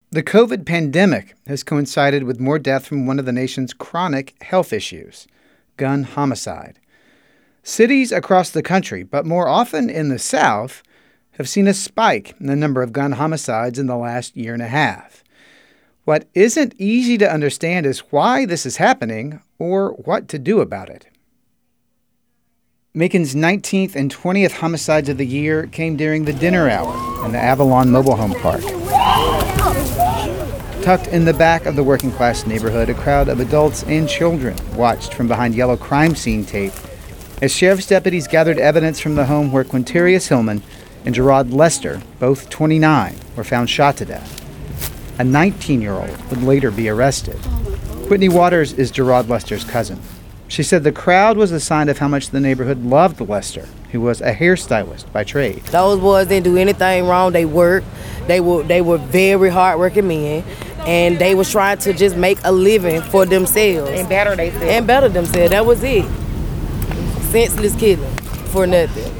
The COVID pandemic has coincided with more death from one of the nation's chronic health issues, gun homicide. Cities across the country, but more often in the South, have seen a spike in the number of gun homicides in the last year and a half. What isn't easy to understand is why this is happening or what to do about it. Macon's 19th and 20th homicides of the year came during the dinner hour in the Avalon Mobile Home Park. Tucked in the back of the working-class neighborhood, a crowd of adults and children watched from behind yellow crime scene tape as sheriff's deputies gathered evidence from the home where Quintarius Hillman and Gerard Lester, both 29, were found shot to death. A 19-year-old would later be arrested. Whitney Waters is Gerard Lester's cousin. She said the crowd was a sign of how much the neighborhood loved Lester, who was a hairstylist by trade. Those boys didn't do anything wrong. They worked. They were very hardworking men, and they was trying to just make a living for themselves. And better themselves. And better themselves. That was it. Senseless killing for nothing.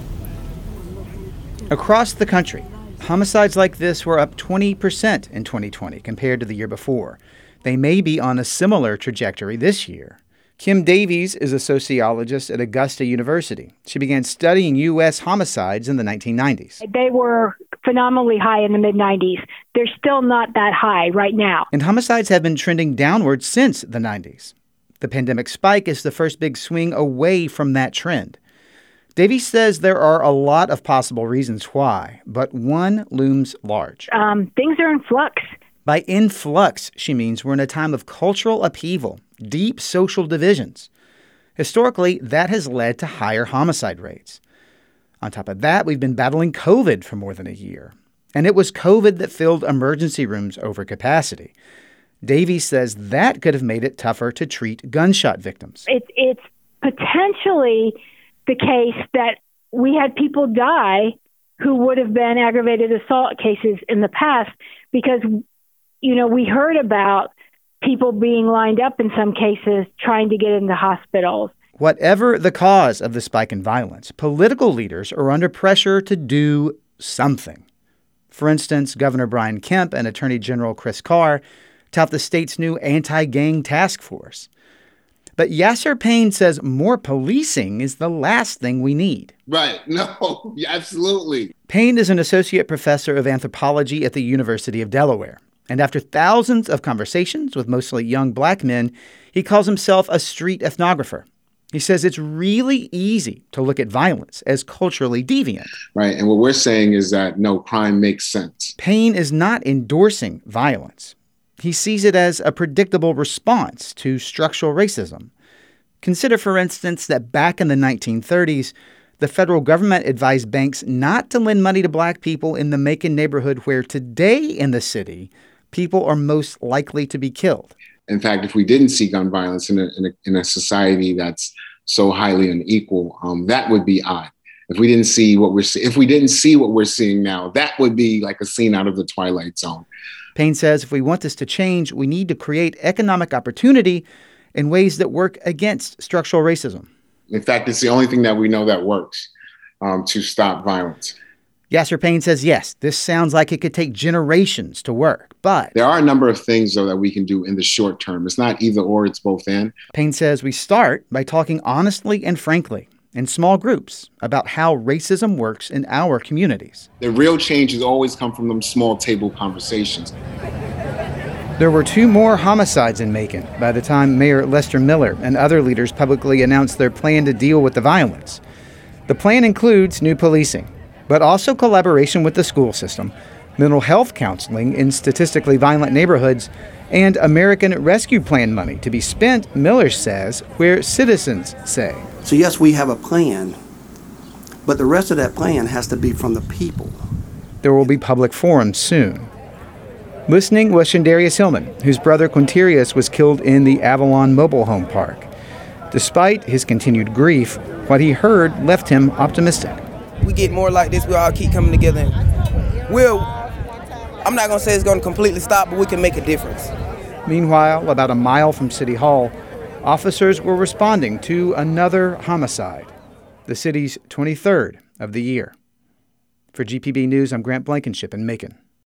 Across the country, homicides like this were up 20% in 2020 compared to the year before. They may be on a similar trajectory this year. Kim Davies is a sociologist at Augusta University. She began studying U.S. homicides in the 1990s. They were phenomenally high in the mid-90s. They're still not that high right now. And homicides have been trending downward since the 90s. The pandemic spike is the first big swing away from that trend. Davies says there are a lot of possible reasons why, but one looms large. Things are in flux. By influx, she means we're in a time of cultural upheaval, deep social divisions. Historically, that has led to higher homicide rates. On top of that, we've been battling COVID for more than a year. And it was COVID that filled emergency rooms over capacity. Davies says that could have made it tougher to treat gunshot victims. It's potentially the case that we had people die who would have been aggravated assault cases in the past because, we heard about people being lined up in some cases trying to get into hospitals. Whatever the cause of the spike in violence, political leaders are under pressure to do something. For instance, Governor Brian Kemp and Attorney General Chris Carr tout the state's new anti-gang task force. But Yasser Payne says more policing is the last thing we need. Right. No, absolutely. Payne is an associate professor of anthropology at the University of Delaware. And after thousands of conversations with mostly young black men, he calls himself a street ethnographer. He says it's really easy to look at violence as culturally deviant. Right. And what we're saying is that, no, crime makes sense. Payne is not endorsing violence. He sees it as a predictable response to structural racism. Consider, for instance, that back in the 1930s, the federal government advised banks not to lend money to black people in the Macon neighborhood where today in the city, people are most likely to be killed. In fact, if we didn't see gun violence in a society that's so highly unequal, that would be odd. If we didn't see what we're seeing now, that would be like a scene out of the Twilight Zone. Payne says if we want this to change, we need to create economic opportunity in ways that work against structural racism. In fact, it's the only thing that we know that works to stop violence. Yasser Payne says, yes, this sounds like it could take generations to work, but there are a number of things, though, that we can do in the short term. It's not either or, it's both and. Payne says we start by talking honestly and frankly in small groups about how racism works in our communities. The real changes always come from them small table conversations. There were 2 more homicides in Macon by the time Mayor Lester Miller and other leaders publicly announced their plan to deal with the violence. The plan includes new policing, but also collaboration with the school system, mental health counseling in statistically violent neighborhoods, and American Rescue Plan money to be spent, Miller says, where citizens say. So yes, we have a plan, but the rest of that plan has to be from the people. There will be public forums soon. Listening was Shandarius Hillman, whose brother Quintarius was killed in the Avalon Mobile Home Park. Despite his continued grief, what he heard left him optimistic. We get more like this, we all keep coming together. I'm not going to say it's going to completely stop, but we can make a difference. Meanwhile, about a mile from City Hall, officers were responding to another homicide, the city's 23rd of the year. For GPB News, I'm Grant Blankenship in Macon.